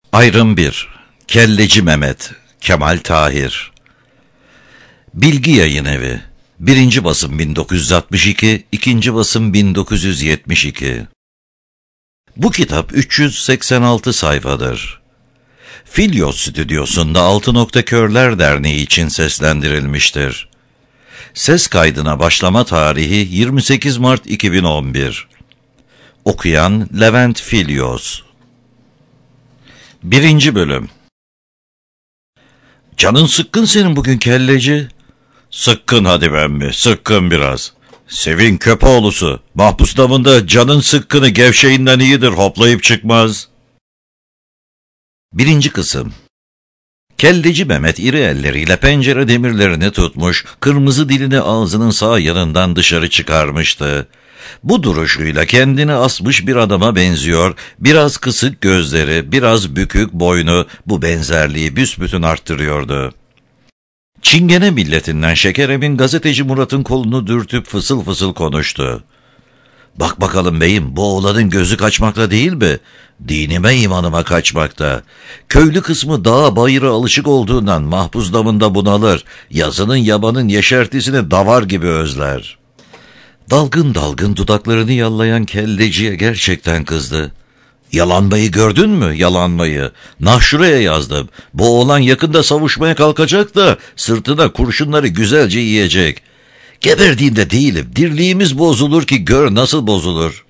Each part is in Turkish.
Ayrım 1. Kelleci Mehmet, Kemal Tahir. Bilgi Yayınevi. 1. basım 1962, 2. basım 1972. Bu kitap 386 sayfadır. Filyos Stüdyosu'nda Altı Nokta Körler Derneği için seslendirilmiştir. Ses kaydına başlama tarihi 28 Mart 2011. Okuyan Levent Filyos. 1. bölüm. Canın sıkkın senin bugün kelleci. Sıkkın hadi emmi, sıkkın biraz. Sevin Köpoğlusu, mahpus damında canın sıkkını gevşeğinden iyidir, hoplayıp çıkmaz. 1. kısım. Kelleci Mehmet iri elleriyle pencere demirlerini tutmuş, kırmızı dilini ağzının sağ yanından dışarı çıkarmıştı. Bu duruşuyla kendini asmış bir adama benziyor, biraz kısık gözleri, biraz bükük boynu bu benzerliği büsbütün arttırıyordu. Çingene milletinden Şekerem'in gazeteci Murat'ın kolunu dürtüp fısıl fısıl konuştu. Bak bakalım beyim, bu oğlanın gözü kaçmakta değil mi? Dinime imanıma kaçmakta. Köylü kısmı dağa bayıra alışık olduğundan mahpus damında bunalır, yazının yabanın yeşertisini davar gibi özler. Dalgın dalgın dudaklarını yallayan kelleciye gerçekten kızdı. Yalanmayı gördün mü, yalanmayı? Nah şuraya yazdım. Bu oğlan yakında savuşmaya kalkacak da sırtına kurşunları güzelce yiyecek. Geberdiğimde değilim, dirliğimiz bozulur ki gör nasıl bozulur.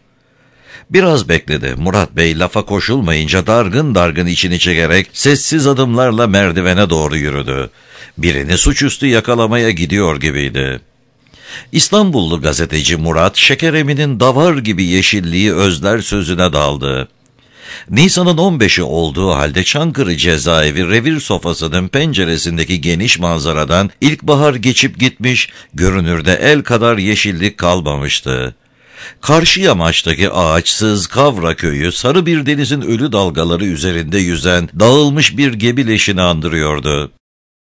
Biraz bekledi. Murat Bey lafa koşulmayınca dargın dargın içini çekerek sessiz adımlarla merdivene doğru yürüdü. Birini suçüstü yakalamaya gidiyor gibiydi. İstanbullu gazeteci Murat, Şekeremi'nin davar gibi yeşilliği özler sözüne daldı. Nisan'ın 15'i olduğu halde Çankırı cezaevi revir sofasının penceresindeki geniş manzaradan ilkbahar geçip gitmiş, görünürde el kadar yeşillik kalmamıştı. Karşı yamaçtaki ağaçsız Kavra köyü sarı bir denizin ölü dalgaları üzerinde yüzen dağılmış bir gemi leşini andırıyordu.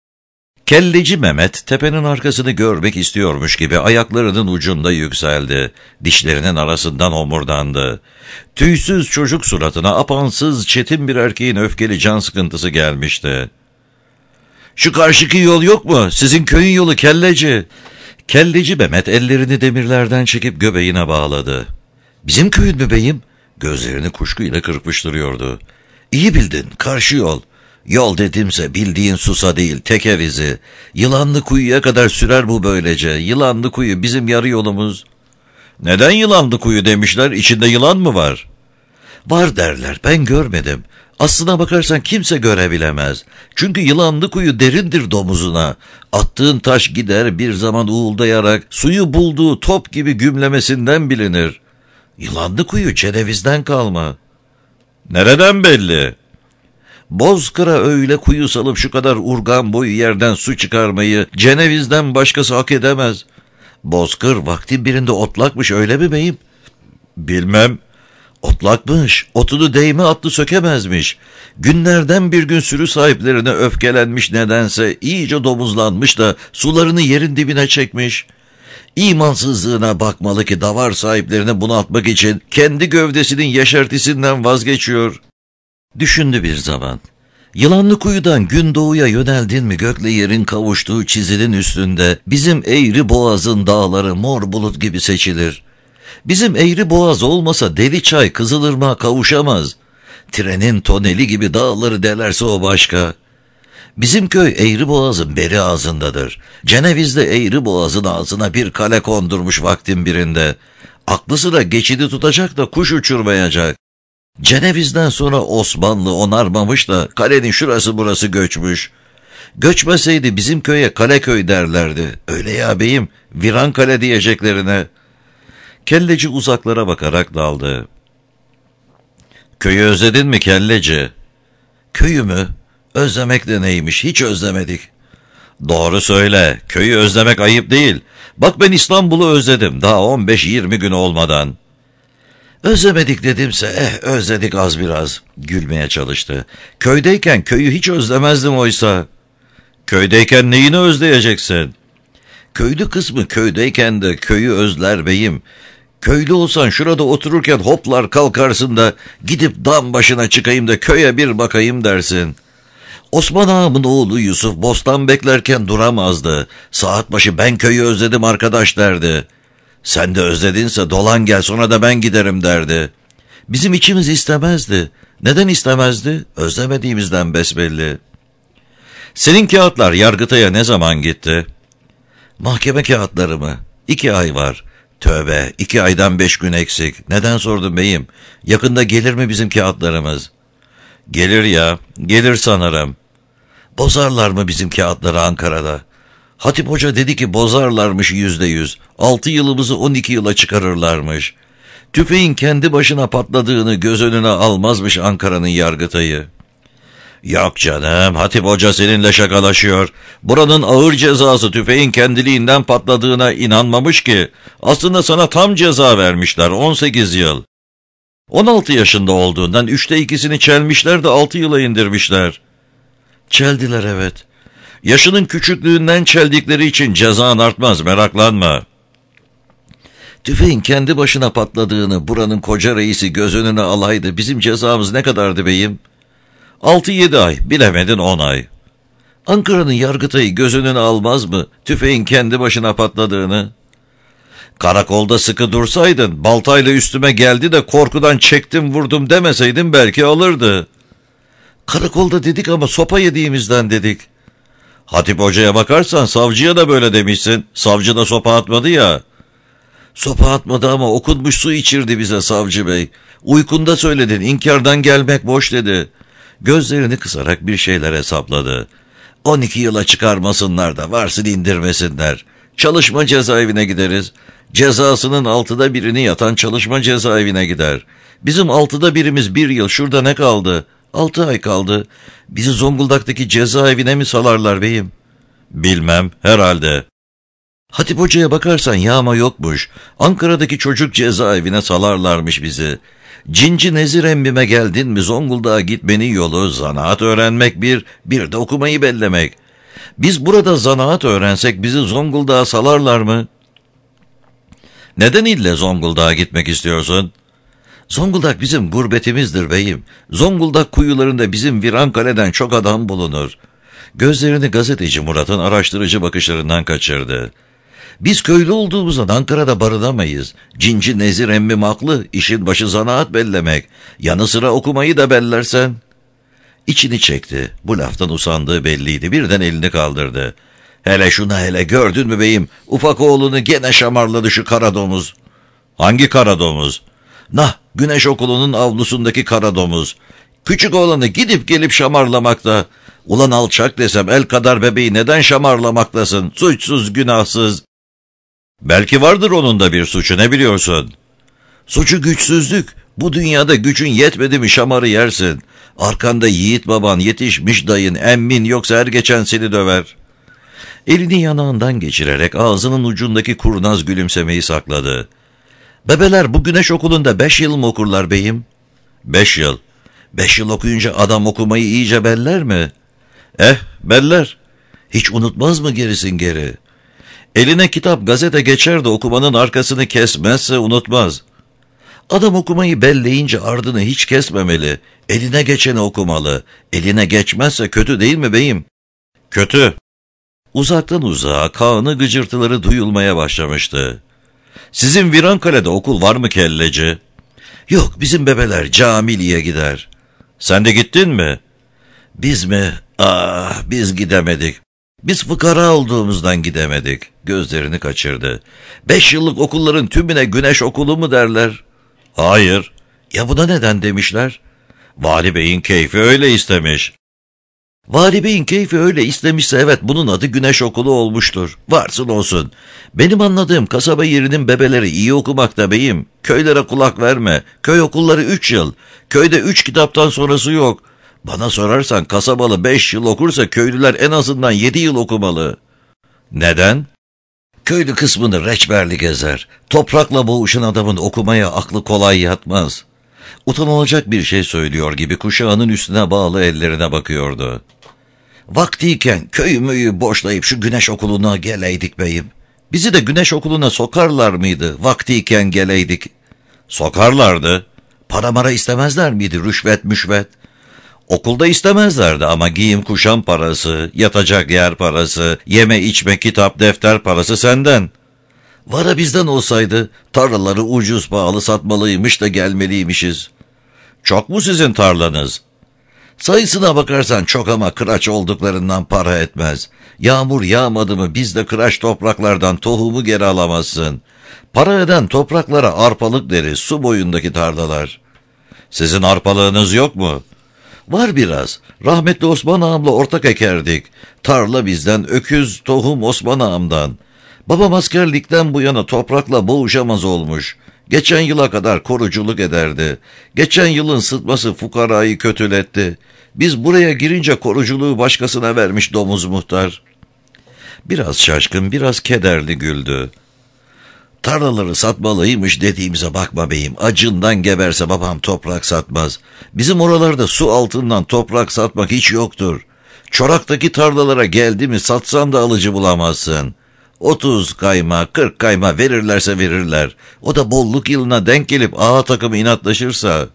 Kelleci Mehmet tepenin arkasını görmek istiyormuş gibi ayaklarının ucunda yükseldi. Dişlerinin arasından homurdandı. Tüysüz çocuk suratına apansız çetin bir erkeğin öfkeli can sıkıntısı gelmişti. "Şu karşıki yol yok mu? Sizin köyün yolu kelleci." Kelleci Mehmet ellerini demirlerden çekip göbeğine bağladı. "Bizim köyün mü beyim?" Gözlerini kuşkuyla kırpıştırıyordu. "İyi bildin, karşı yol. Yol dedimse bildiğin Susa değil, teker izi. Yılanlı Kuyu'ya kadar sürer bu böylece. Yılanlı Kuyu bizim yarı yolumuz." "Neden Yılanlı Kuyu demişler? İçinde yılan mı var?" "Var derler, ben görmedim. Aslına bakarsan kimse görebilemez. Çünkü Yılanlı Kuyu derindir domuzuna. Attığın taş gider bir zaman uğuldayarak suyu bulduğu top gibi gümlemesinden bilinir. Yılanlı Kuyu Ceneviz'den kalma." "Nereden belli?" "Bozkır'a öyle kuyu salıp şu kadar urgan boyu yerden su çıkarmayı Ceneviz'den başkası hak edemez. Bozkır vaktin birinde otlakmış, öyle mi beyim?" "Bilmem." "Otlakmış, otunu değme atlı sökemezmiş. Günlerden bir gün sürü sahiplerine öfkelenmiş nedense, iyice domuzlanmış da sularını yerin dibine çekmiş. İmansızlığına bakmalı ki davar sahiplerini bunaltmak için kendi gövdesinin yeşertisinden vazgeçiyor." Düşündü bir zaman. Yılanlı Kuyu'dan gündoğuya yöneldin mi gökle yerin kavuştuğu çizinin üstünde bizim Eğri Boğaz'ın dağları mor bulut gibi seçilir. Bizim Eğri Boğaz olmasa Deliçay Kızılırmak'a kavuşamaz. Trenin toneli gibi dağları delerse o başka. Bizim köy Eğri Boğaz'ın beri ağzındadır. Ceneviz'de Eğri Boğaz'ın ağzına bir kale kondurmuş vaktin birinde. Aklı sıra geçidi tutacak da kuş uçurmayacak. Ceneviz'den sonra Osmanlı onarmamış da kalenin şurası burası göçmüş. Göçmeseydi bizim köye Kaleköy derlerdi. Öyle ya beyim, Viran Kale diyeceklerine. Kelleci uzaklara bakarak daldı. "Köyü özledin mi kelleci?" "Köyü mü? Özlemek de neymiş, hiç özlemedik." "Doğru söyle, köyü özlemek ayıp değil. Bak ben İstanbul'u özledim daha 15-20 gün olmadan." "Özlemedik dedimse özledik az biraz." Gülmeye çalıştı. "Köydeyken köyü hiç özlemezdim oysa." "Köydeyken neyini özleyeceksin?" "Köylü kısmı köydeyken de köyü özler beyim. Köylü olsan şurada otururken hoplar kalkarsın da gidip dam başına çıkayım da köye bir bakayım dersin. Osman ağamın oğlu Yusuf bostan beklerken duramazdı. Saat başı ben köyü özledim arkadaş derdi. Sen de özledinse dolan gel sonra da ben giderim derdi. Bizim içimiz istemezdi. Neden istemezdi? Özlemediğimizden besbelli. Senin kağıtlar Yargıtay'a ne zaman gitti? Mahkeme kağıtları mı? 2 ay var. Tövbe, 2 aydan 5 gün eksik. Neden sordun beyim? Yakında gelir mi bizim kağıtlarımız? Gelir ya, gelir sanırım. Bozarlar mı bizim kağıtları Ankara'da? Hatip Hoca dedi ki bozarlarmış %100. 6 yılımızı 12 yıla çıkarırlarmış. Tüfeğin kendi başına patladığını göz önüne almazmış Ankara'nın Yargıtay'ı. Yok canım, Hatip Hoca seninle şakalaşıyor. Buranın ağır cezası tüfeğin kendiliğinden patladığına inanmamış ki. Aslında sana tam ceza vermişler, 18 yıl. 16 yaşında olduğundan 3'te 2'sini çelmişler de 6 yıla indirmişler. Çeldiler evet. Yaşının küçüklüğünden çeldikleri için cezan artmaz, meraklanma. Tüfeğin kendi başına patladığını buranın koca reisi göz önüne alaydı. Bizim cezamız ne kadardı beyim? 6-7 ay, bilemedin 10 ay. Ankara'nın Yargıtay'ı göz önüne almaz mı? Tüfeğin kendi başına patladığını. Karakolda sıkı dursaydın, baltayla üstüme geldi de korkudan çektim vurdum demeseydin belki alırdı. Karakolda dedik ama sopa yediğimizden dedik. Hatip Hoca'ya bakarsan savcıya da böyle demişsin. Savcı da sopa atmadı ya. Sopa atmadı ama okunmuş su içirdi bize savcı bey. Uykunda söyledin, inkardan gelmek boş dedi. Gözlerini kısarak bir şeyler hesapladı. 12 yıla çıkarmasınlar da varsın indirmesinler. Çalışma cezaevine gideriz. Cezasının 6'da 1'ini yatan çalışma cezaevine gider. Bizim 6'da 1'imiz 1 yıl, şurada ne kaldı? 6 ay kaldı. Bizi Zonguldak'taki cezaevine mi salarlar beyim? Bilmem, herhalde. Hatip Hoca'ya bakarsan yağma yokmuş. Ankara'daki çocuk cezaevine salarlarmış bizi. Cinci Nezir emmime geldin mi Zonguldak'a gitmenin yolu zanaat öğrenmek bir de okumayı bellemek. Biz burada zanaat öğrensek bizi Zonguldak'a salarlar mı? Neden ille Zonguldak'a gitmek istiyorsun? Zonguldak bizim gurbetimizdir beyim. Zonguldak kuyularında bizim Virankale'den çok adam bulunur. Gözlerini gazeteci Murat'ın araştırıcı bakışlarından kaçırdı. Biz köylü olduğumuzdan Ankara'da barınamayız. Cinci Nezir emmim haklı, işin başı zanaat bellemek. Yanı sıra okumayı da bellersen. İçini çekti. Bu laftan usandığı belliydi. Birden elini kaldırdı. Hele şuna hele gördün mü beyim? Ufak oğlunu gene şamarladı şu kara domuz. Hangi kara domuz? Nah, Güneş Okulu'nun avlusundaki kara domuz. Küçük oğlanı gidip gelip şamarlamakta. Ulan alçak desem el kadar bebeği neden şamarlamaktasın? Suçsuz, günahsız. Belki vardır onun da bir suçu, ne biliyorsun? Suçu güçsüzlük. Bu dünyada gücün yetmedi mi şamarı yersin. Arkanda yiğit baban, yetişmiş dayın, emmin yoksa her geçen seni döver. Elini yanağından geçirerek ağzının ucundaki kurnaz gülümsemeyi sakladı. Bebeler bu Güneş Okulu'nda 5 yıl mı okurlar beyim? 5 yıl. 5 yıl okuyunca adam okumayı iyice beller mi? Beller. Hiç unutmaz mı gerisin geri? Eline kitap gazete geçer de okumanın arkasını kesmezse unutmaz. Adam okumayı belleyince ardını hiç kesmemeli. Eline geçeni okumalı. Eline geçmezse kötü değil mi beyim? Kötü. Uzaktan uzağa Kaan'ı gıcırtıları duyulmaya başlamıştı. Sizin Virankale'de okul var mı kelleci? Yok, bizim bebeler Camili'ye gider. Sen de gittin mi? Biz mi? Biz gidemedik. Biz fıkara olduğumuzdan gidemedik. Gözlerini kaçırdı. 5 yıllık okulların tümüne Güneş Okulu mu derler? Hayır. Ya buna neden demişler? Vali Bey'in keyfi öyle istemiş. Vali Bey'in keyfi öyle istemişse evet bunun adı Güneş Okulu olmuştur. Varsın olsun. Benim anladığım kasaba yerinin bebeleri iyi okumakta beyim. Köylere kulak verme. Köy okulları 3 yıl. Köyde 3 kitaptan sonrası yok. Bana sorarsan kasabalı 5 yıl okursa köylüler en azından 7 yıl okumalı. Neden? Köylü kısmını reçberli gezer. Toprakla boğuşan adamın okumaya aklı kolay yatmaz. Utanılacak bir şey söylüyor gibi kuşağının üstüne bağlı ellerine bakıyordu. Vaktiyken köyü müyü boşlayıp şu Güneş Okulu'na geleydik beyim. Bizi de güneş okuluna sokarlar mıydı vaktiyken geleydik? Sokarlardı. Para mara istemezler miydi, rüşvet müşvet? Okulda istemezlerdi ama giyim kuşam parası, yatacak yer parası, yeme içme kitap defter parası senden. Vara bizden olsaydı tarlaları ucuz pahalı satmalıymış da gelmeliymişiz. Çok mu sizin tarlanız? Sayısına bakarsan çok ama kıraç olduklarından para etmez. Yağmur yağmadı mı biz de kıraç topraklardan tohumu geri alamazsın. Para eden topraklara arpalık deriz, su boyundaki tarlalar. Sizin arpalığınız yok mu? Var biraz. Rahmetli Osman ağamla ortak ekerdik. Tarla bizden, öküz, tohum Osman ağamdan. Babam askerlikten bu yana toprakla boğuşamaz olmuş. Geçen yıla kadar koruculuk ederdi. Geçen yılın sıtması fukarayı kötületti. Biz buraya girince koruculuğu başkasına vermiş domuz muhtar. Biraz şaşkın, biraz kederli güldü. Tarlaları satmalıymış dediğimize bakma beyim. Acından geberse babam toprak satmaz. Bizim oralarda su altından toprak satmak hiç yoktur. Çorak'taki tarlalara geldi mi satsan da alıcı bulamazsın. 30 kayma, 40 kayma verirlerse verirler. O da bolluk yılına denk gelip ağa takımı inatlaşırsa.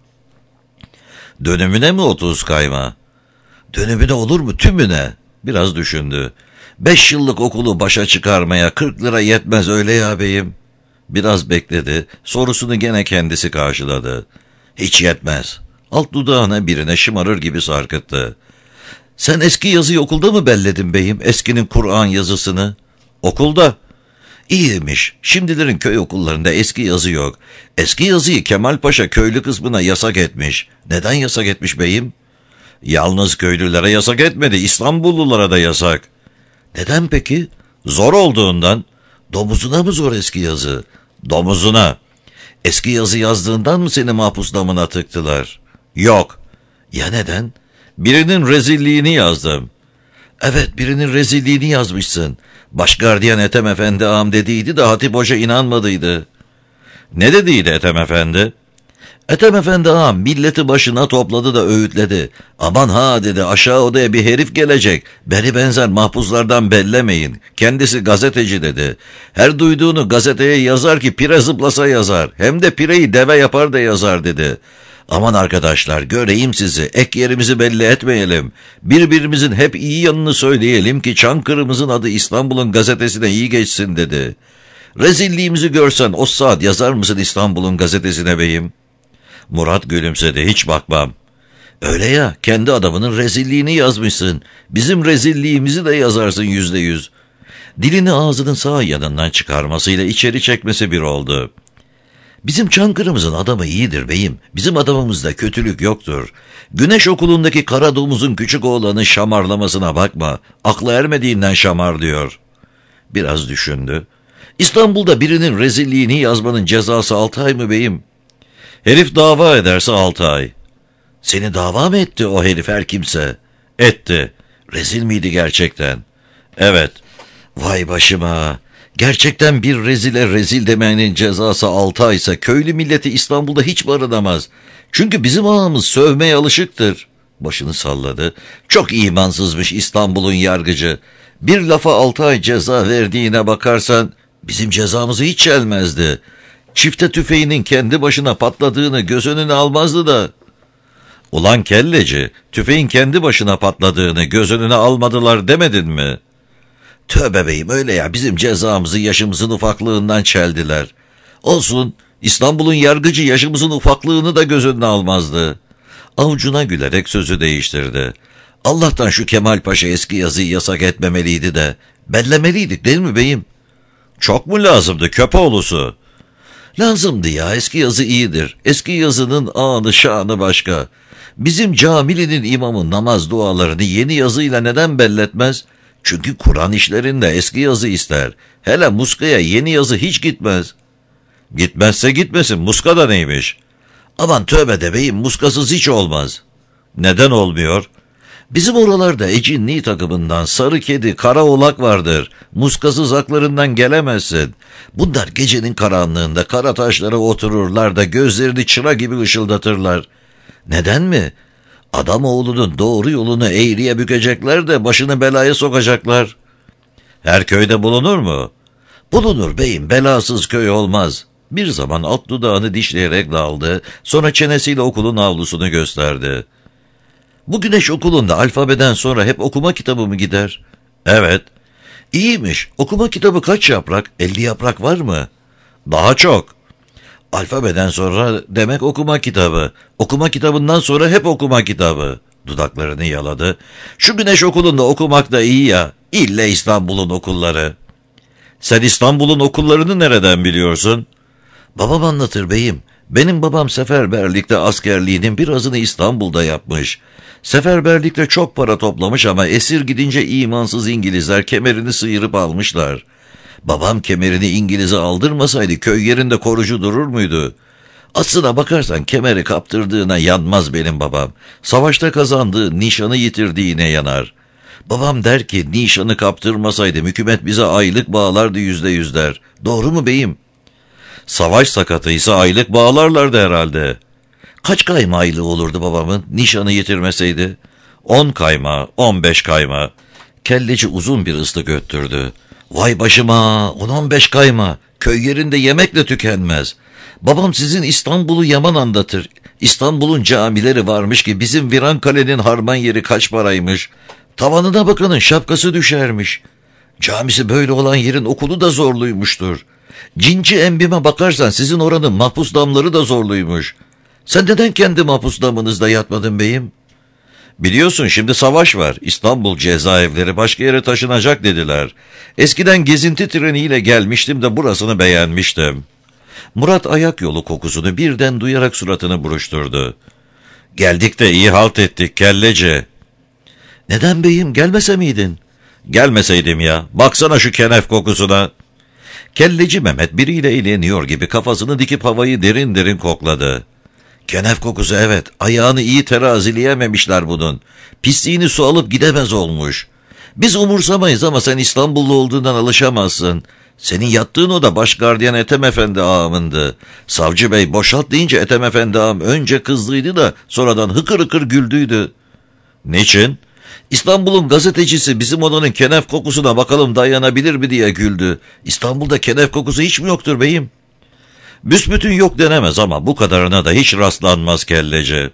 Dönümüne mi 30 kayma? Dönümüne olur mu, tümüne? Biraz düşündü. 5 yıllık okulu başa çıkarmaya 40 lira yetmez öyle ya beyim. Biraz bekledi, sorusunu gene kendisi karşıladı. Hiç yetmez. Alt dudağına birine şımarır gibi sarkıttı. Sen eski yazıyı okulda mı belledin beyim, eskinin Kur'an yazısını? Okulda. İyiymiş. Şimdilerin köy okullarında eski yazı yok. Eski yazıyı Kemal Paşa köylü kısmına yasak etmiş. Neden yasak etmiş beyim? Yalnız köylülere yasak etmedi, İstanbullulara da yasak. Neden peki? Zor olduğundan. Domuzuna mı zor eski yazı? Domuzuna. Eski yazı yazdığından mı seni mahpus damına tıktılar? Yok. Ya neden? Birinin rezilliğini yazdım. Evet, birinin rezilliğini yazmışsın. Başgardiyan Ethem Efendi ağam dediydi de Hatip Hoca inanmadıydı. Ne dediydi Ethem Efendi? Ethem Efendi ağam milleti başına topladı da öğütledi. Aman ha dedi, aşağı odaya bir herif gelecek. Beni benzer mahpuslardan bellemeyin. Kendisi gazeteci dedi. Her duyduğunu gazeteye yazar ki pire zıplasa yazar. Hem de pireyi deve yapar da yazar dedi. Aman arkadaşlar, göreyim sizi, ek yerimizi belli etmeyelim. Birbirimizin hep iyi yanını söyleyelim ki Çankırı'mızın adı İstanbul'un gazetesine iyi geçsin dedi. Rezilliğimizi görsen o saat yazar mısın İstanbul'un gazetesine beyim? Murat gülümsedi, hiç bakmam. Öyle ya, kendi adamının rezilliğini yazmışsın. Bizim rezilliğimizi de yazarsın %100. Dilini ağzının sağ yanından çıkarmasıyla içeri çekmesi bir oldu. Bizim Çankırı'mızın adamı iyidir beyim. Bizim adamımızda kötülük yoktur. Güneş okulundaki kara domuzun küçük oğlanın şamarlamasına bakma. Aklı ermediğinden şamar diyor. Biraz düşündü. İstanbul'da birinin rezilliğini yazmanın cezası 6 ay mı beyim? Herif dava ederse 6 ay. Seni dava mı etti o herif her kimse? Etti. Rezil miydi gerçekten? Evet. Vay başıma. Gerçekten bir rezile rezil demenin cezası 6 aysa köylü milleti İstanbul'da hiç barınamaz. Çünkü bizim ağamız sövmeye alışıktır. Başını salladı. Çok imansızmış İstanbul'un yargıcı. Bir lafa 6 ay ceza verdiğine bakarsan bizim cezamızı hiç çelmezdi. Çifte tüfeğinin kendi başına patladığını göz önüne almazdı da. Ulan kelleci, tüfeğin kendi başına patladığını göz önüne almadılar demedin mi? Tövbe beyim, öyle ya, bizim cezamızı yaşımızın ufaklığından çeldiler. Olsun, İstanbul'un yargıcı yaşımızın ufaklığını da göz önüne almazdı. Avucuna gülerek sözü değiştirdi. Allah'tan şu Kemal Paşa eski yazıyı yasak etmemeliydi de bellemeliydik değil mi beyim? Çok mu lazımdı köpoğlusu? Lazımdı ya, eski yazı iyidir. Eski yazının anı şanı başka. Bizim camilinin imamı namaz dualarını yeni yazıyla neden belletmez? Çünkü Kur'an işlerinde eski yazı ister. Hele muskaya yeni yazı hiç gitmez. Gitmezse gitmesin, muska da neymiş? Aman tövbe de beyim, muskasız hiç olmaz. Neden olmuyor? Bizim oralarda ecinli takımından sarı kedi, kara oğlak vardır. Muskasız haklarından gelemezsin. Bunlar gecenin karanlığında kara taşlara otururlar da gözlerini çıra gibi ışıldatırlar. Neden mi? Adam oğlunun doğru yolunu eğriye bükecekler de başını belaya sokacaklar. Her köyde bulunur mu? Bulunur beyim, belasız köy olmaz. Bir zaman alt dudağını dişleyerek daldı, sonra çenesiyle okulun avlusunu gösterdi. Bu güneş okulunda alfabeden sonra hep okuma kitabı mı gider? Evet. İyiymiş. Okuma kitabı kaç yaprak? 50 yaprak var mı? Daha çok. Alfabeden sonra demek okuma kitabı. Okuma kitabından sonra hep okuma kitabı. Dudaklarını yaladı. Şu güneş okulunda okumak da iyi ya. İlle İstanbul'un okulları. Sen İstanbul'un okullarını nereden biliyorsun? Babam anlatır beyim. Benim babam seferberlikte askerliğinin birazını İstanbul'da yapmış. Seferberlikte çok para toplamış ama esir gidince imansız İngilizler kemerini sıyırıp almışlar. Babam kemerini İngiliz'e aldırmasaydı köy yerinde korucu durur muydu? Aslına bakarsan kemeri kaptırdığına yanmaz benim babam. Savaşta kazandığı nişanı yitirdiğine yanar. Babam der ki nişanı kaptırmasaydı hükümet bize aylık bağlardı %100 der. Doğru mu beyim? Savaş sakatıysa aylık bağlarlardı herhalde. Kaç kayma aylığı olurdu babamın nişanı yitirmeseydi? 10 kayma, 15 kayma. Kelleci uzun bir ıslık öttürdü. Vay başıma, 10-15 kayma. Köy yerinde yemekle tükenmez. Babam sizin İstanbul'u yaman anlatır. İstanbul'un camileri varmış ki bizim Virankale'nin harman yeri kaç paraymış. Tavanına bakanın şapkası düşermiş. Camisi böyle olan yerin okulu da zorluymuştur. Cinci embime bakarsan sizin oranın mahpus damları da zorluymuş. Sen neden kendi mahpus damınızda yatmadın beyim? Biliyorsun şimdi savaş var. İstanbul cezaevleri başka yere taşınacak dediler. Eskiden gezinti treniyle gelmiştim de burasını beğenmiştim. Murat ayak yolu kokusunu birden duyarak suratını buruşturdu. Geldik de iyi halt ettik kelleci. Neden beyim, gelmese miydin? Gelmeseydim ya. Baksana şu kenef kokusuna. Kelleci Mehmet biriyle eğleniyor gibi kafasını dikip havayı derin derin kokladı. Kenef kokusu evet. Ayağını iyi terazileyememişler bunun. Pisliğini su alıp gidemez olmuş. Biz umursamayız ama sen İstanbullu olduğundan alışamazsın. Senin yattığın oda başgardiyan Ethem Efendi ağamındı. Savcı bey boşalt deyince Ethem Efendi ağam önce kızdıydı da sonradan hıkır hıkır güldüydü. Niçin? İstanbul'un gazetecisi bizim odanın kenef kokusuna bakalım dayanabilir mi diye güldü. İstanbul'da kenef kokusu hiç mi yoktur beyim? Büsbütün yok denemez ama bu kadarına da hiç rastlanmaz kelleci.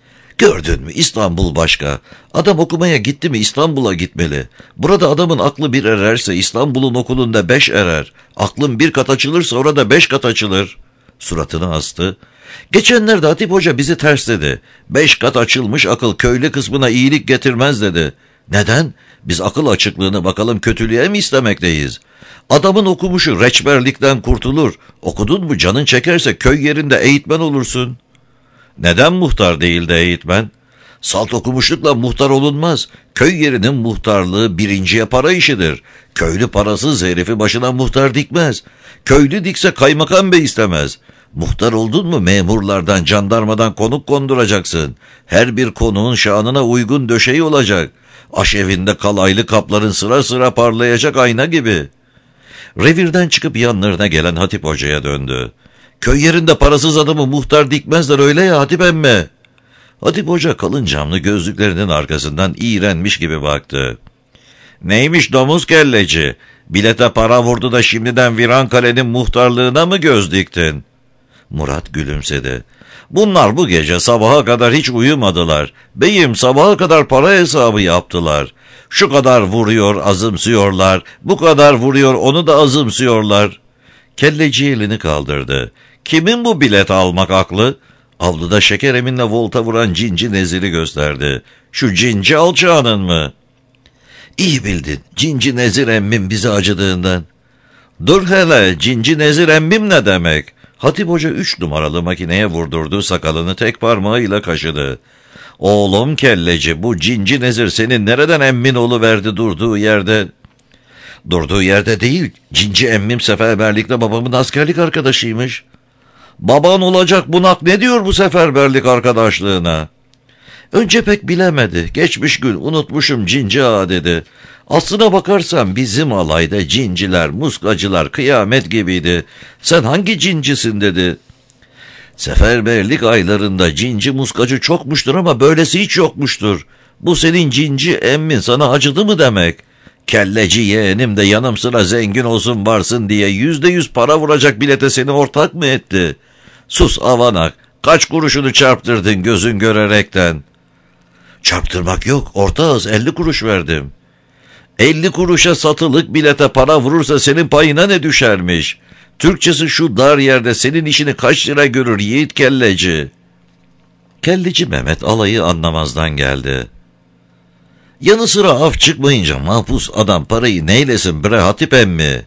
Gördün mü İstanbul başka. Adam okumaya gitti mi İstanbul'a gitmeli. Burada adamın aklı bir ererse İstanbul'un okulunda 5 erer. Aklın bir kat açılırsa orada 5 kat açılır. Suratını astı. Geçenlerde Hatip Hoca bizi tersledi. 5 kat açılmış akıl köylü kısmına iyilik getirmez dedi. Neden? Biz akıl açıklığını bakalım kötülüğe mi istemekteyiz? Adamın okumuşu reçberlikten kurtulur. Okudun mu canın çekerse köy yerinde eğitmen olursun. Neden muhtar değil de eğitmen? Salt okumuşlukla muhtar olunmaz. Köy yerinin muhtarlığı birinciye para işidir. Köylü parasız herifi başına muhtar dikmez. Köylü dikse kaymakam bey istemez. Muhtar oldun mu memurlardan, jandarmadan konuk konduracaksın. Her bir konuğun şanına uygun döşeği olacak. Aşevinde kalaylı kapların sıra sıra parlayacak ayna gibi. Revirden çıkıp yanlarına gelen Hatip Hoca'ya döndü. Köy yerinde parasız adamı muhtar dikmezler öyle ya Hatip emme. Hatip Hoca kalın camlı gözlüklerinin arkasından iğrenmiş gibi baktı. Neymiş domuz kelleci? Bilete para vurdu da şimdiden Virankale'nin muhtarlığına mı göz diktin? Murat gülümsedi. Bunlar bu gece sabaha kadar hiç uyumadılar. Beyim sabaha kadar para hesabı yaptılar. Şu kadar vuruyor azımsıyorlar. Bu kadar vuruyor onu da azımsıyorlar. Kelleci elini kaldırdı. Kimin bu bilet almak aklı? Avluda şeker eminle volta vuran cinci Nezir'i gösterdi. Şu cinci alçağının mı? İyi bildin. Cinci Nezir emmim bize acıdığından. Dur hele cinci Nezir emmim ne demek? Hatip Hoca 3 numaralı makineye vurdurdu sakalını tek parmağıyla kaşıdı. Oğlum kelleci bu cinci Nezir senin nereden emmin oluverdi durduğu yerde? Durduğu yerde değil. Cinci emmim seferberlikte babamın askerlik arkadaşıymış. Baban olacak bunak ne diyor bu seferberlik arkadaşlığına? Önce pek bilemedi. Geçmiş gün unutmuşum cinci ağa dedi. Aslına bakarsan bizim alayda cinciler, muskacılar kıyamet gibiydi. Sen hangi cincisin dedi. Seferberlik aylarında cinci muskacı çokmuştur ama böylesi hiç yokmuştur. Bu senin cinci emmin sana acıdı mı demek? Kelleci yeğenim de yanım sıra zengin olsun varsın diye %100 para vuracak bilete seni ortak mı etti? Sus avanak, kaç kuruşunu çarptırdın gözün görerekten? Çarptırmak yok, ortağız, 50 kuruş verdim. 50 kuruşa satılık bilete para vurursa senin payına ne düşermiş? Türkçesi şu dar yerde senin işini kaç lira görür yiğit kelleci? Kelleci Mehmet alayı anlamazdan geldi. Yanı sıra af çıkmayınca mahpus adam parayı neylesin bre Hatip emmi?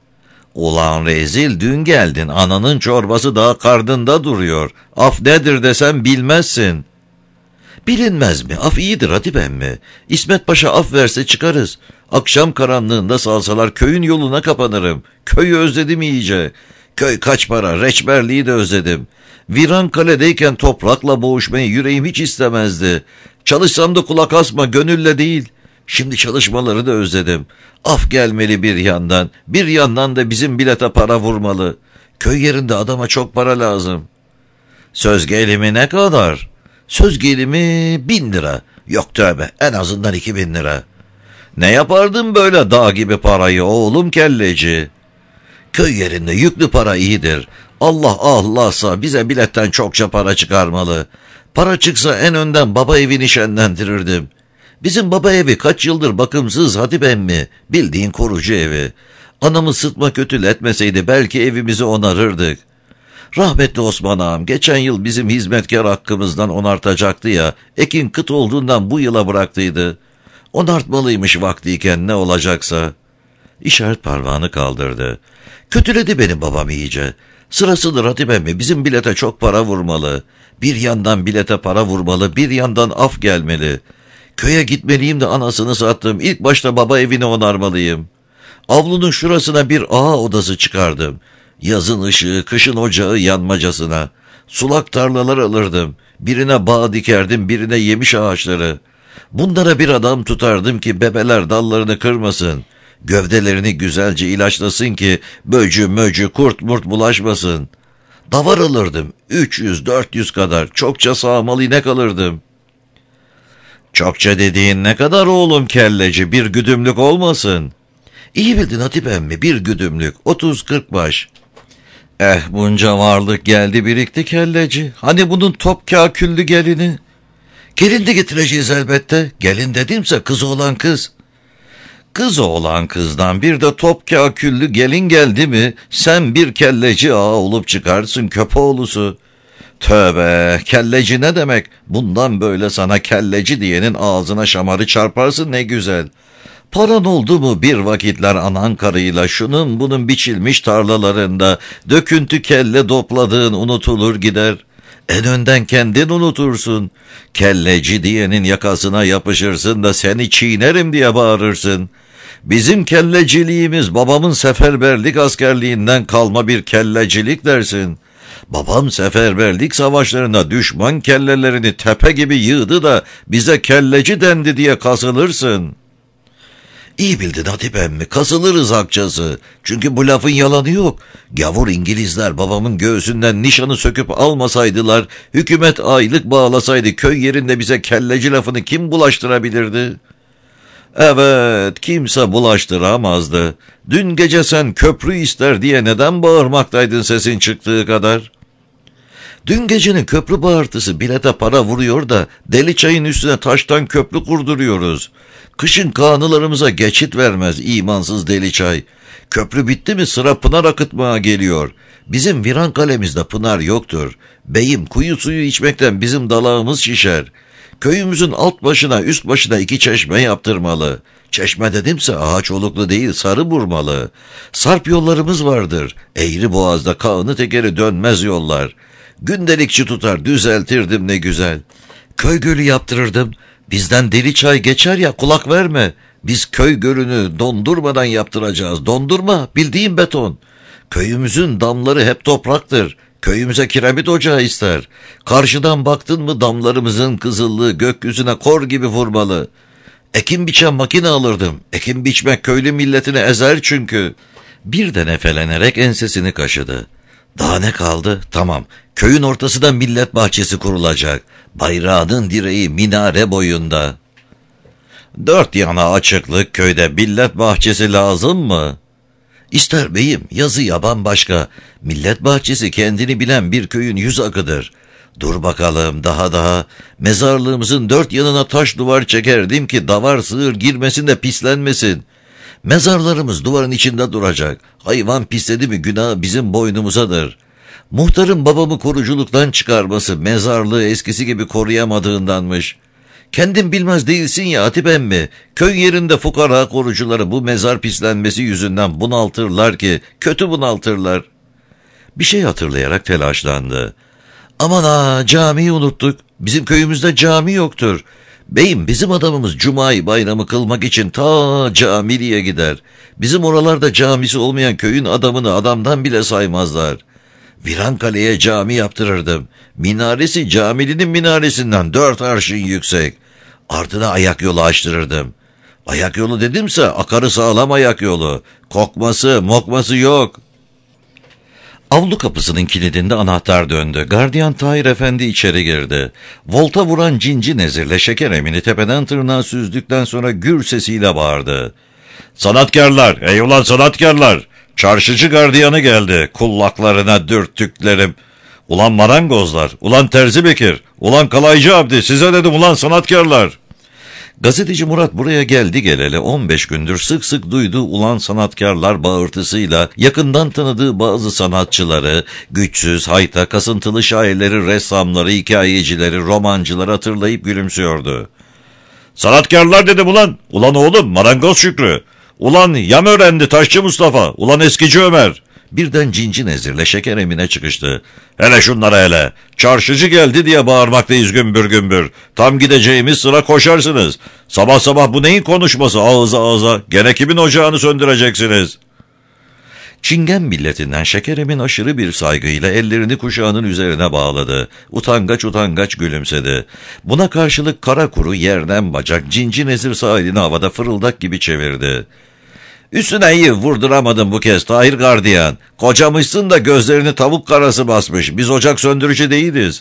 Ulan rezil, dün geldin, ananın çorbası daha karnında duruyor. Af nedir desem bilmezsin. Bilinmez mi? Af iyidir Hatip emmi. İsmet Paşa af verse çıkarız. Akşam karanlığında salsalar köyün yoluna kapanırım. Köyü özledim iyice. Köy kaç para, reçberliği de özledim. Virankale'deyken toprakla boğuşmayı yüreğim hiç istemezdi. Çalışsam da kulak asma, gönülle değil. Şimdi çalışmaları da özledim. Af gelmeli bir yandan, bir yandan da bizim bilete para vurmalı. Köy yerinde adama çok para lazım. Söz gelimi ne kadar? Söz gelimi 1000 lira. Yok tövbe, en azından 2000 lira. Ne yapardın böyle dağ gibi parayı oğlum kelleci? Köy yerinde yüklü para iyidir. Allah Allah'sa bize biletten çokça para çıkarmalı. Para çıksa en önden baba evini şenlendirirdim. Bizim baba evi kaç yıldır bakımsız Hatip emmi, bildiğin korucu evi. Anamı sıtma kötületmeseydi belki evimizi onarırdık. Rahmetli Osman ağam geçen yıl bizim hizmetkar hakkımızdan onartacaktı ya, ekin kıt olduğundan bu yıla bıraktıydı. Onartmalıymış vaktiyken ne olacaksa. İşaret parmağını kaldırdı. Kötüledi benim babam iyice. Sırasıdır Hatip emmi, bizim bilete çok para vurmalı. Bir yandan bilete para vurmalı, bir yandan af gelmeli. Köye gitmeliyim de anasını sattım. İlk başta baba evini onarmalıyım. Avlunun şurasına bir ağa odası çıkardım. Yazın ışığı, kışın ocağı yanmacasına. Sulak tarlalar alırdım. Birine bağ dikerdim, birine yemiş ağaçları. Bunlara bir adam tutardım ki bebeler dallarını kırmasın. Gövdelerini güzelce ilaçlasın ki böcü möcü kurt murt bulaşmasın. Davar alırdım. 300-400 kadar. Çokça sağmalı inek alırdım. Çokça dediğin ne kadar oğlum kelleci, bir güdümlük olmasın. İyi bildin Hatip emmi, bir güdümlük, 30-40 baş. Bunca varlık geldi birikti kelleci. Hani bunun top kâküllü gelini? Gelin de getireceğiz elbette. Gelin dedimse kız olan kız. Kız oğlan kızdan bir de top kâküllü gelin geldi mi, sen bir kelleci ağa olup çıkarsın köpoğlusu. Tövbe, kelleci ne demek? Bundan böyle sana kelleci diyenin ağzına şamarı çarparsın ne güzel. Paran oldu mu bir vakitler anan karıyla şunun bunun biçilmiş tarlalarında döküntü kelle topladığın unutulur gider. En önden kendin unutursun. Kelleci diyenin yakasına yapışırsın da seni çiğnerim diye bağırırsın. Bizim kelleciliğimiz babamın seferberlik askerliğinden kalma bir kellecilik dersin. Babam seferberlik savaşlarında düşman kellelerini tepe gibi yığdı da bize kelleci dendi diye kasılırsın. İyi bildin Hatip emmi, kasılırız akçası. Çünkü bu lafın yalanı yok. Gavur İngilizler babamın göğsünden nişanı söküp almasaydılar, hükümet aylık bağlasaydı köy yerinde bize kelleci lafını kim bulaştırabilirdi? Evet, kimse bulaştıramazdı. Dün gece sen köprü ister diye neden bağırmaktaydın sesin çıktığı kadar? Dün gecenin köprü bağırtısı bilete para vuruyor da deli çayın üstüne taştan köprü kurduruyoruz. Kışın kanılarımıza geçit vermez imansız deli çay. Köprü bitti mi sıra pınar akıtmaya geliyor. Bizim Virankale'mizde pınar yoktur. Beyim kuyu suyu içmekten bizim dalağımız şişer. Köyümüzün alt başına üst başına 2 çeşme yaptırmalı. Çeşme dedimse ağaç oluklu değil sarı vurmalı. Sarp yollarımız vardır. Eğri boğazda kağını tekeri dönmez yollar. Gündelikçi tutar düzeltirdim ne güzel. Köy gölü yaptırırdım. Bizden deli çay geçer ya kulak verme. Biz köy gölünü dondurmadan yaptıracağız. Dondurma bildiğin beton. Köyümüzün damları hep topraktır. Köyümüze kiremit ocağı ister. Karşıdan baktın mı damlarımızın kızıllığı gökyüzüne kor gibi vurmalı. Ekim biçen makine alırdım. Ekim biçmek köylü milletini ezer çünkü. Birden efelenerek ensesini kaşıdı. Daha ne kaldı? Tamam. Köyün ortasında millet bahçesi kurulacak. Bayrağının direği minare boyunda. Dört yana açıklık köyde millet bahçesi lazım mı? İster beyim, yazı yaban başka. Millet bahçesi kendini bilen bir köyün yüz akıdır. Dur bakalım daha. Mezarlığımızın dört yanına taş duvar çekerdim ki davar sığır girmesin de pislenmesin. Mezarlarımız duvarın içinde duracak. Hayvan pisledi mi günah bizim boynumuzadır. Muhtarın babamı koruculuktan çıkarması mezarlığı eskisi gibi koruyamadığındanmış. Kendin bilmez değilsin ya Hatip emmi. Köy yerinde fukara korucuları bu mezar pislenmesi yüzünden bunaltırlar ki kötü bunaltırlar. Bir şey hatırlayarak telaşlandı. Aman ha, camiyi unuttuk. Bizim köyümüzde cami yoktur. Beyim, bizim adamımız Cuma-i Bayramı kılmak için ta Camili'ye gider. Bizim oralarda camisi olmayan köyün adamını adamdan bile saymazlar. Virankale'ye cami yaptırırdım. Minaresi camilinin minaresinden 4 arşın yüksek. Ardına ayak yolu açtırırdım. Ayak yolu dedimse akarı sağlam ayak yolu. Kokması mokması yok. Avlu kapısının kilidinde anahtar döndü. Gardiyan Tahir Efendi içeri girdi. Volta vuran cinci nezirle Şeker Emin'i tepeden tırnağa süzdükten sonra gür sesiyle bağırdı. Sanatkarlar, ey ulan sanatkarlar! Çarşıcı gardiyanı geldi, kullaklarına dürttüklerim. Ulan marangozlar, ulan Terzi Bekir, ulan Kalaycı Abdi, size dedim ulan sanatkarlar. Gazeteci Murat buraya geldi geleli 15 gündür sık sık duyduğu ulan sanatkarlar bağırtısıyla yakından tanıdığı bazı sanatçıları, güçsüz, hayta, kasıntılı şairleri, ressamları, hikayecileri, romancıları hatırlayıp gülümsüyordu. Sanatkarlar dedim ulan, ulan oğlum marangoz Şükrü, ulan yam öğrendi Taşçı Mustafa, ulan eskici Ömer. Birden cinci nezirle Şeker Emine çıkıştı. Hele şunlara hele. Çarşıcı geldi diye bağırmaktayız gümbür gümbür. Tam gideceğimiz sıra koşarsınız. Sabah sabah bu neyin konuşması ağıza ağıza. Gene kimin ocağını söndüreceksiniz? Çingen milletinden Şeker Emin aşırı bir saygıyla ellerini kuşağının üzerine bağladı. Utangaç utangaç gülümsedi. Buna karşılık kara kuru yerden bacak cinci nezir sahilini havada fırıldak gibi çevirdi. Üstüne iyi vurduramadım bu kez Tahir gardiyan. Kocamışsın da gözlerini tavuk karası basmış. Biz ocak söndürücü değiliz.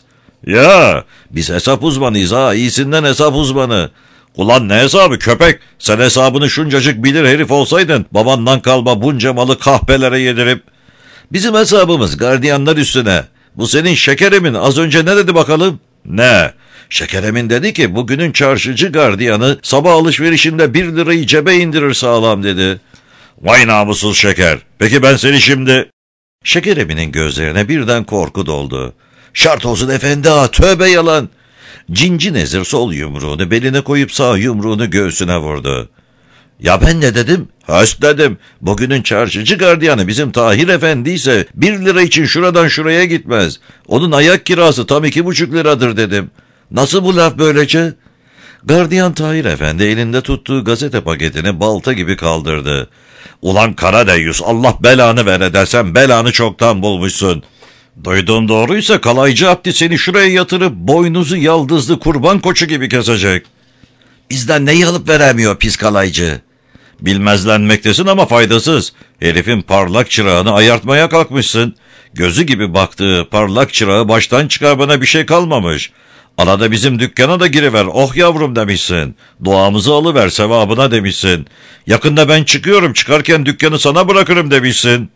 Ya biz hesap uzmanıyız ha, iyisinden hesap uzmanı. Ulan ne hesabı köpek? Sen hesabını şuncacık bilir herif olsaydın babandan kalma bunca malı kahpelere yedirip. Bizim hesabımız gardiyanlar üstüne. Bu senin Şekeremin az önce ne dedi bakalım? Ne? Şekeremin dedi ki bugünün çarşıcı gardiyanı sabah alışverişinde 1 lirayı cebe indirir sağlam dedi. Vay namussuz Şeker. Peki ben seni şimdi... Şeker Emin'in gözlerine birden korku doldu. Şart olsun efendi ha, tövbe yalan. Cinci nezir sol yumruğunu beline koyup sağ yumruğunu göğsüne vurdu. Ya ben ne dedim? Höst dedim. Bugünün çarşıcı gardiyanı bizim Tahir Efendi ise 1 lira için şuradan şuraya gitmez. Onun ayak kirası tam 2,5 liradır dedim. Nasıl bu laf böylece? Gardiyan Tahir Efendi elinde tuttuğu gazete paketini balta gibi kaldırdı. Ulan kara deyyus, Allah belanı ver edersen belanı çoktan bulmuşsun. Duyduğun doğruysa Kalaycı Abdi seni şuraya yatırıp boynuzu yaldızlı kurban koçu gibi kesecek. Bizden neyi alıp veremiyor pis kalaycı? Bilmezlenmektesin ama faydasız. Herifin parlak çırağını ayartmaya kalkmışsın. Gözü gibi baktığı parlak çırağı baştan çıkarmana bir şey kalmamış. Arada bizim dükkana da giriver, oh yavrum demişsin. Duamızı alıver sevabına demişsin. Yakında ben çıkıyorum, çıkarken dükkanı sana bırakırım demişsin.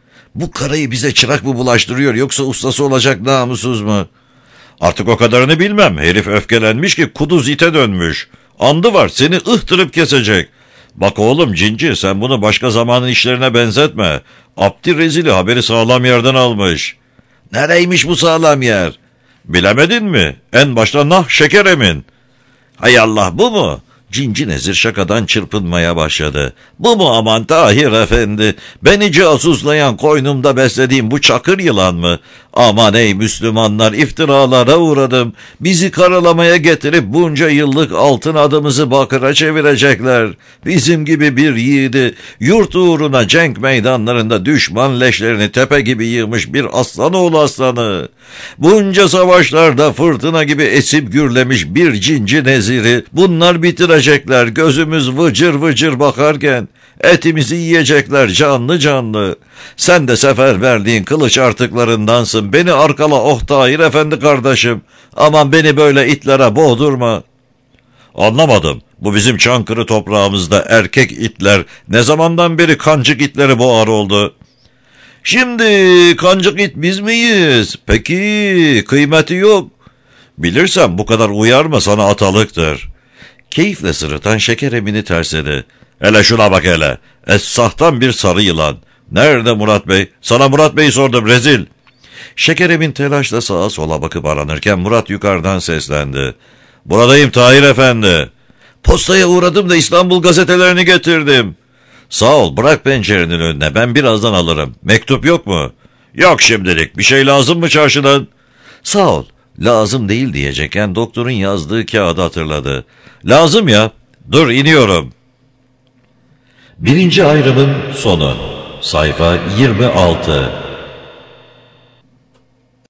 Bu karayı bize çırak mı bulaştırıyor yoksa ustası olacak namussuz mu? Artık o kadarını bilmem. Herif öfkelenmiş ki kuduz ite dönmüş. Andı var seni ıhtırıp kesecek. Bak oğlum cinci, sen bunu başka zamanın işlerine benzetme. Abdi rezili haberi sağlam yerden almış. Nereymiş bu sağlam yer? Bilemedin mi? En başta nah Şeker Emin. Hay Allah, bu mu? Cinci nezir şakadan çırpınmaya başladı. Bu mu aman Tahir Efendi? Beni casuslayan koynumda beslediğim bu çakır yılan mı? Aman ey Müslümanlar, iftiralara uğradım. Bizi karalamaya getirip bunca yıllık altın adımızı bakıra çevirecekler. Bizim gibi bir yiğidi yurt uğruna cenk meydanlarında düşman leşlerini tepe gibi yığmış bir aslanoğlu aslanı. Bunca savaşlarda fırtına gibi esip gürlemiş bir cinci neziri bunlar bitirecekler, gözümüz vıcır vıcır bakarken etimizi yiyecekler canlı canlı. Sen de sefer verdiğin kılıç artıklarındansın, beni arkala oh Tahir Efendi kardeşim, aman beni böyle itlere boğdurma. Anlamadım. Bu bizim Çankırı toprağımızda erkek itler ne zamandan beri kancık itleri boğar oldu? Şimdi kancık it biz miyiz? Peki kıymeti yok. Bilirsem bu kadar uyarma, sana atalıktır. Keyifle sırıtan şeker emini tersledi. Hele şuna bak hele. Essahtan bir sarı yılan. Nerede Murat Bey? Sana Murat Bey'i sordum rezil. Şeker emin telaşla sağa sola bakıp aranırken Murat yukarıdan seslendi. Buradayım Tahir Efendi. Postaya uğradım da İstanbul gazetelerini getirdim. Sağ ol, bırak pencerenin önüne, ben birazdan alırım. Mektup yok mu? Yok şimdilik. Bir şey lazım mı çarşıdan? Sağ ol, lazım değil diyecekken doktorun yazdığı kağıdı hatırladı. Lazım ya. Dur iniyorum. Birinci ayrımın sonu. Sayfa 26.